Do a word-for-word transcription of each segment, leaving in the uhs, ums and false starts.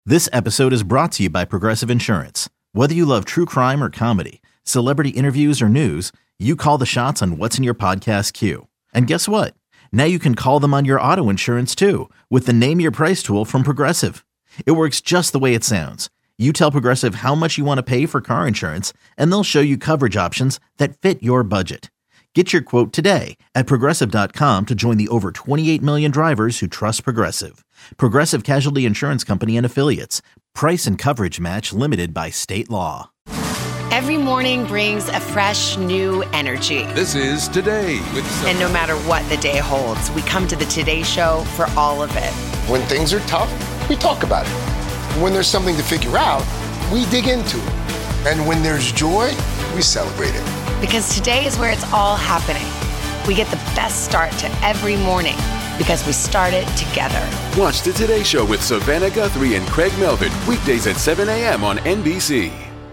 This episode is brought to you by Progressive Insurance. Whether you love true crime or comedy, celebrity interviews or news, you call the shots on what's in your podcast queue. And guess what? Now you can call them on your auto insurance too with the Name Your Price tool from Progressive. It works just the way it sounds. You tell Progressive how much you want to pay for car insurance, and they'll show you coverage options that fit your budget. Get your quote today at Progressive dot com to join the over twenty-eight million drivers who trust Progressive. Progressive Casualty Insurance Company and Affiliates. Price and coverage match limited by state law. Every morning brings a fresh, new energy. This is Today with Sophie. And no matter what the day holds, we come to the Today Show for all of it. When things are tough, we talk about it. When there's something to figure out, we dig into it. And when there's joy, we celebrate it. Because today is where it's all happening. We get the best start to every morning because we start it together. Watch the Today Show with Savannah Guthrie and Craig Melvin, weekdays at seven a.m. on N B C.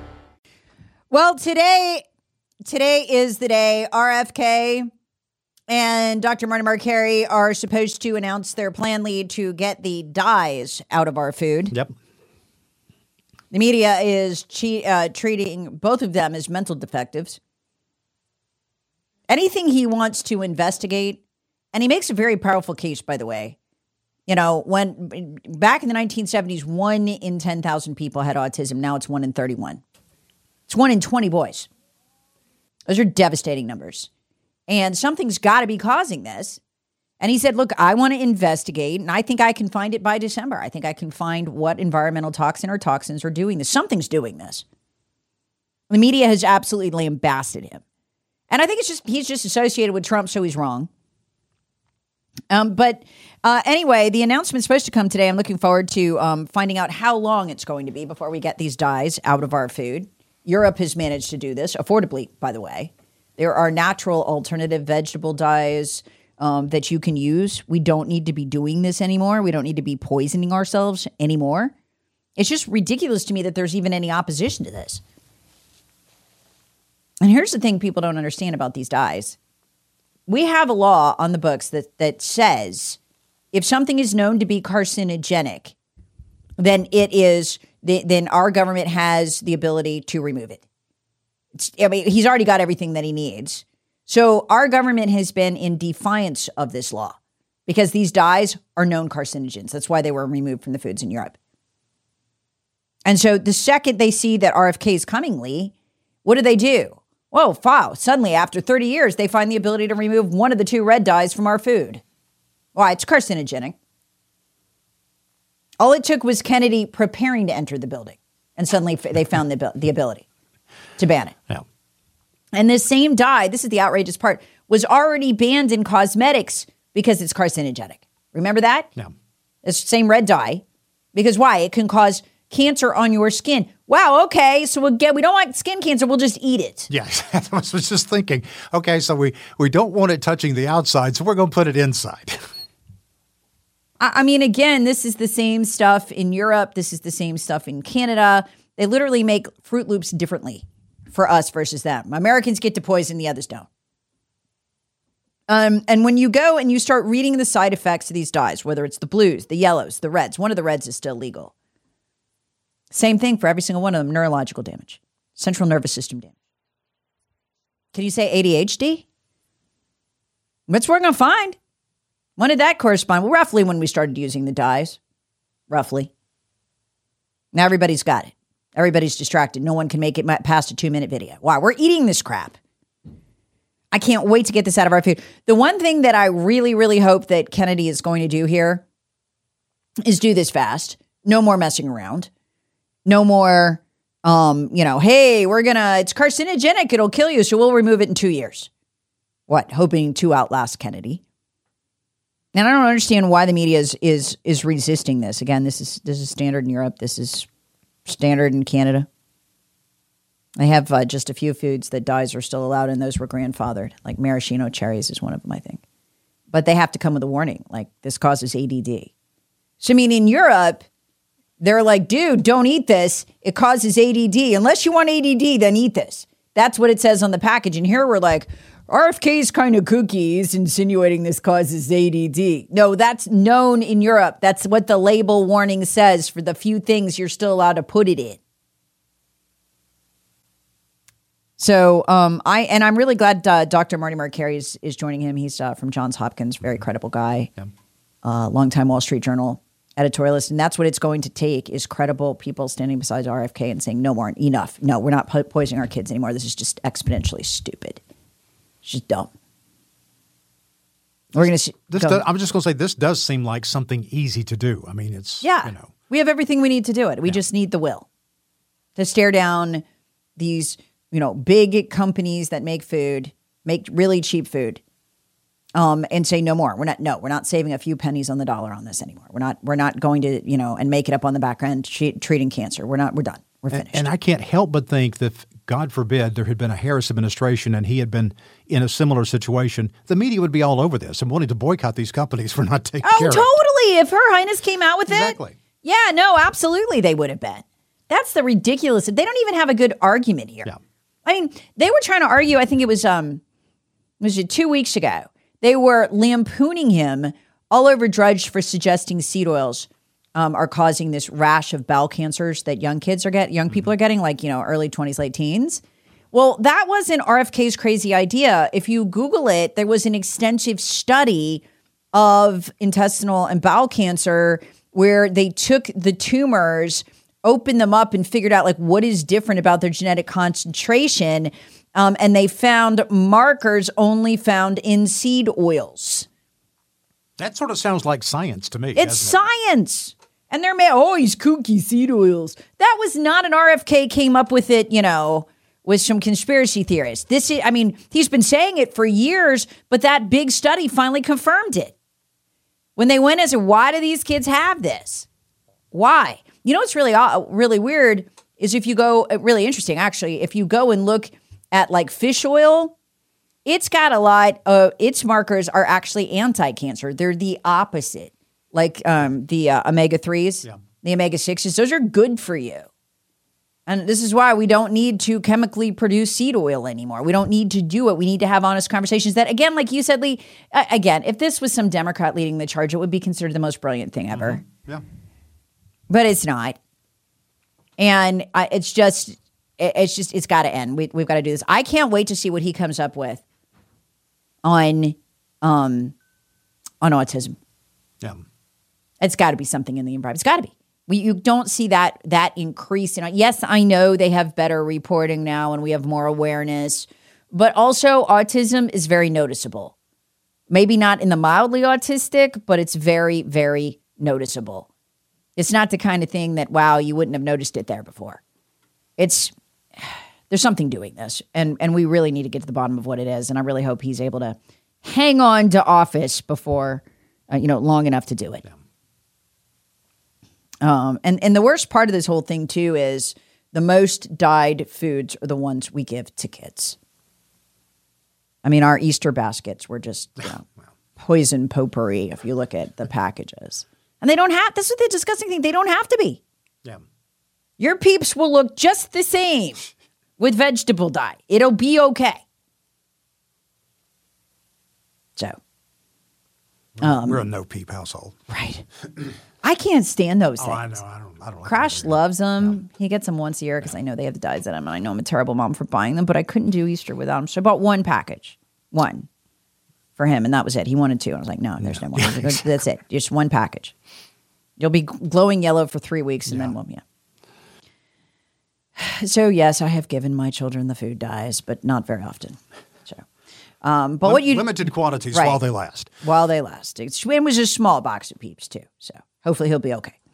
Well, today, today is the day R F K and Doctor Martin Makary are supposed to announce their plan lead to get the dyes out of our food. Yep. The media is che- uh, treating both of them as mental defectives. Anything he wants to investigate, and he makes a very powerful case, by the way. You know, when back in the nineteen seventies, one in ten thousand people had autism. Now it's one in thirty-one. It's one in twenty boys. Those are devastating numbers. And something's got to be causing this. And he said, look, I want to investigate, and I think I can find it by December. I think I can find what environmental toxin or toxins are doing this. Something's doing this. The media has absolutely lambasted him. And I think it's just he's just associated with Trump, so he's wrong. Um, but uh, anyway, the announcement's supposed to come today. I'm looking forward to um, finding out how long it's going to be before we get these dyes out of our food. Europe has managed to do this affordably, by the way. There are natural alternative vegetable dyes um, that you can use. We don't need to be doing this anymore. We don't need to be poisoning ourselves anymore. It's just ridiculous to me that there's even any opposition to this. And here's the thing people don't understand about these dyes. We have a law on the books that, that says if something is known to be carcinogenic, then it is, then our government has the ability to remove it. It's, I mean, he's already got everything that he needs. So our government has been in defiance of this law because these dyes are known carcinogens. That's why they were removed from the foods in Europe. And so the second they see that R F K is coming, Lee, what do they do? Whoa, wow. Suddenly, after thirty years, they find the ability to remove one of the two red dyes from our food. Why? It's carcinogenic. All it took was Kennedy preparing to enter the building, and suddenly they found the, the ability to ban it. Yeah. And this same dye, this is the outrageous part, was already banned in cosmetics because it's carcinogenic. Remember that? Yeah. It's the same red dye. Because why? It can cause cancer on your skin. Wow, okay, so we'll get, we don't want skin cancer, we'll just eat it. Yes, I was just thinking, okay, so we, we don't want it touching the outside, so we're going to put it inside. I mean, again, this is the same stuff in Europe. This is the same stuff in Canada. They literally make Fruit Loops differently for us versus them. Americans get to poison, the others don't. Um, and when you go and you start reading the side effects of these dyes, whether it's the blues, the yellows, the reds, one of the reds is still legal. Same thing for every single one of them, neurological damage, central nervous system damage. Can you say A D H D? That's what we're going to find. When did that correspond? Well, roughly when we started using the dyes. Roughly. Now everybody's got it. Everybody's distracted. No one can make it past a two-minute video. Wow, we're eating this crap. I can't wait to get this out of our food. The one thing that I really, really hope that Kennedy is going to do here is do this fast. No more messing around. No more, um, you know, hey, we're going to, it's carcinogenic. It'll kill you, so we'll remove it in two years. What? Hoping to outlast Kennedy. And I don't understand why the media is is is resisting this. Again, this is this is standard in Europe. This is standard in Canada. I have uh, just a few foods that dyes are still allowed, and those were grandfathered. Like maraschino cherries is one of them, I think. But they have to come with a warning, like this causes A D D. So, I mean, in Europe, they're like, dude, don't eat this. It causes A D D. Unless you want A D D, then eat this. That's what it says on the package. And here we're like, R F K's kind of kooky. He's insinuating this causes A D D. No, that's known in Europe. That's what the label warning says for the few things you're still allowed to put it in. So um, I and I'm really glad uh, Doctor Marty Makary is, is joining him. He's uh, from Johns Hopkins, very credible guy, yeah. uh, longtime Wall Street Journal editorialist, and that's what it's going to take is credible people standing beside R F K and saying, no more, enough. No, we're not po- poisoning our kids anymore. This is just exponentially stupid. It's just dumb. We're going to. This go. does, I'm just going to say this does seem like something easy to do. I mean, it's yeah. You know, we have everything we need to do it. We yeah. just need the will to stare down these, you know, big companies that make food, make really cheap food, um, and say no more. We're not. No, we're not saving a few pennies on the dollar on this anymore. We're not. We're not going to, you know, and make it up on the background tre- treating cancer. We're not. We're done. We're finished. And, and I can't help but think that, God forbid, there had been a Harris administration and he had been in a similar situation, the media would be all over this and wanting to boycott these companies for not taking oh, care totally. of it. Oh, totally. If Her Highness came out with exactly. it. Yeah, no, absolutely they would have been. That's the ridiculous. They don't even have a good argument here. Yeah. I mean, they were trying to argue, I think it was, um, was it two weeks ago? They were lampooning him all over Drudge for suggesting seed oils um, are causing this rash of bowel cancers that young kids are getting, young people are getting, like, you know, early twenties, late teens. Well, that wasn't R F K's crazy idea. If you Google it, there was an extensive study of intestinal and bowel cancer where they took the tumors, opened them up, and figured out like what is different about their genetic concentration. Um, and they found markers only found in seed oils. That sort of sounds like science to me. It's science. It? And they're mad, oh, he's kooky seed oils. That was not an R F K came up with it, you know, with some conspiracy theorists. This is, I mean, he's been saying it for years, but that big study finally confirmed it. When they went and said, why do these kids have this? Why? You know what's really, really weird is if you go, really interesting, actually, if you go and look at like fish oil, it's got a lot of, its markers are actually anti-cancer. They're the opposite. Like um, the uh, omega threes, yeah. the omega sixes, those are good for you. And this is why we don't need to chemically produce seed oil anymore. We don't need to do it. We need to have honest conversations that, again, like you said, Lee, uh, again, if this was some Democrat leading the charge, it would be considered the most brilliant thing ever. Mm-hmm. Yeah. But it's not. And I, it's just, it, it's just, it's got to end. We, we've got to do this. I can't wait to see what he comes up with on, um, on autism. Yeah. It's got to be something in the environment. It's got to be. We, you don't see that that increase. In, yes, I know they have better reporting now and we have more awareness, but also autism is very noticeable. Maybe not in the mildly autistic, but it's very, very noticeable. It's not the kind of thing that, wow, you wouldn't have noticed it there before. It's, there's something doing this, and, and we really need to get to the bottom of what it is, and I really hope he's able to hang on to office before, uh, you know, long enough to do it. Yeah. Um, and, and the worst part of this whole thing, too, is the most dyed foods are the ones we give to kids. I mean, our Easter baskets were just, you know, poison potpourri if you look at the packages. And they don't have, this is the disgusting thing, they don't have to be. Yeah. Your peeps will look just the same with vegetable dye. It'll be okay. So. Um, We're a no-peep household. Right. I can't stand those things. Oh, I know. I don't, I don't like Crash them loves them. Yeah. He gets them once a year because yeah. I know they have the dyes in them, and I know I'm a terrible mom for buying them, but I couldn't do Easter without them. So I bought one package. One. For him, and that was it. He wanted two. And I was like, no, there's yeah. no more. Yeah, exactly. That's it. Just one package. You'll be glowing yellow for three weeks, and yeah. then, well, yeah. So, yes, I have given my children the food dyes, but not very often. So, um, but Lim- what you limited quantities right, while they last. While they last. It was a small box of Peeps, too. So, hopefully he'll be okay.